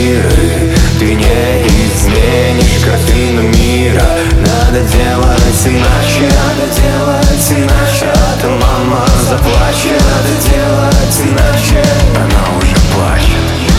квартиры. Ты не изменишь картину мира. Надо делать иначе, надо делать иначе. А то мама заплачет. Надо делать иначе. Она уже плачет.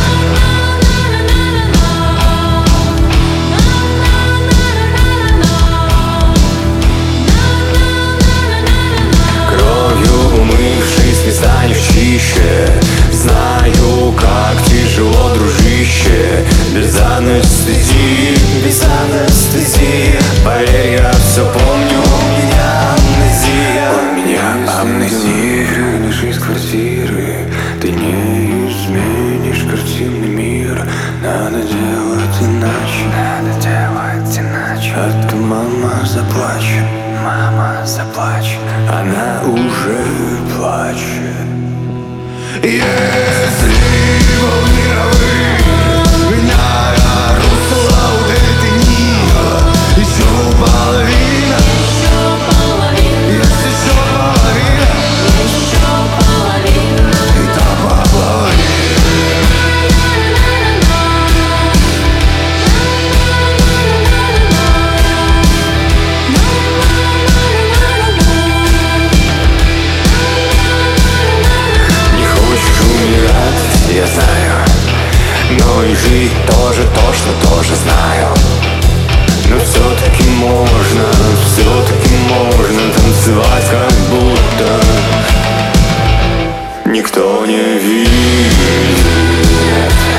Умывшись, не станешь чище. Знаю, как тяжело, дружище. Без анестезии, без анестезии. Поверь, я все помню, у меня амнезия. У меня амнезия. Лишь из квартиры. Ты не изменишь картины мира. Надо делать иначе. Надо делать иначе. А то мама заплачет. Мама заплачет. Она уже плачет. Если волны меняя русло у этой Нила, еще половина, есть еще половина, и там половина. Я знаю, но и жить тоже точно тоже знаю. Но все-таки можно танцевать, как будто никто не видит.